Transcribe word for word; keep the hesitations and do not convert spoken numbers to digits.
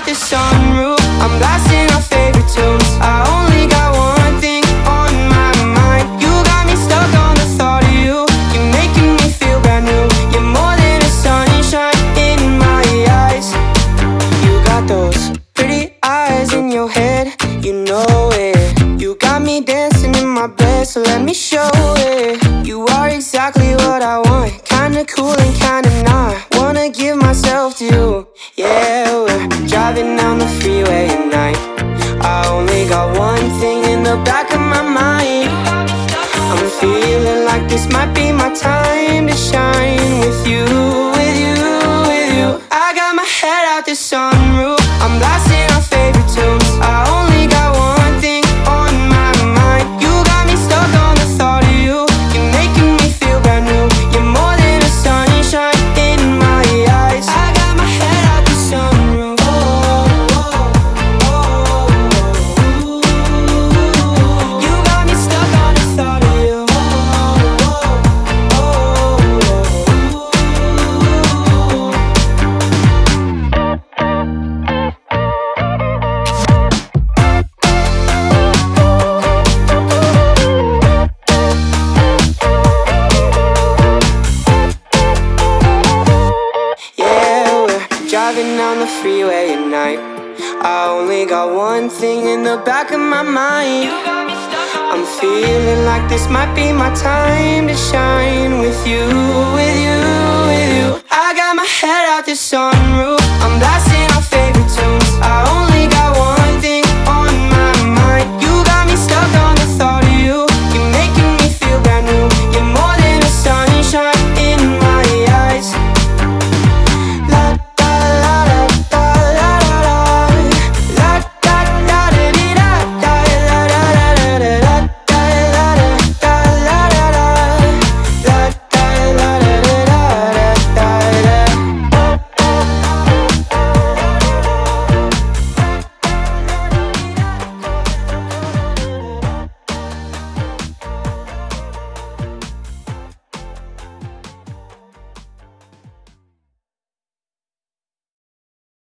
out the sunroof, I'm blasting our favorite tunes. I only got one thing on my mind. You got me stuck on the thought of you. You're making me feel brand new. You're more than a sunshine in my eyes. You got those pretty eyes in your head, you know it. You got me dancing in my bed, so let me show it. You are exactly what I want, kinda cool and kinda not. Wanna give myself to you. Yeah, we're driving down the freeway at night. I only got one thing in the back of my mind. I'm feeling like this might be my time to shine with you, with you, with you. I got my head out the sunroof, I'm blasting our favorite tunes. I only got one thing on my mind. You got me stuck on the thought of you. You're making me feel brand new. You're more than a sunshine in my eyes. I got my head out the sunroof. Oh, oh, oh, oh. You got me stuck on the thought of you. Oh, oh, oh, yeah, we're driving down the freeway at night. I only got one thing in the back of my mind. I'm feeling like this might be my time to shine with you, with you, with you. I got my head out the sunroof, I'm blasting our favorite tunes. I